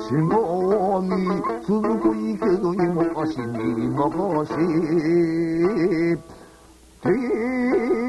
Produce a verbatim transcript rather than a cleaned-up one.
しごみ続くいけどにもしにもし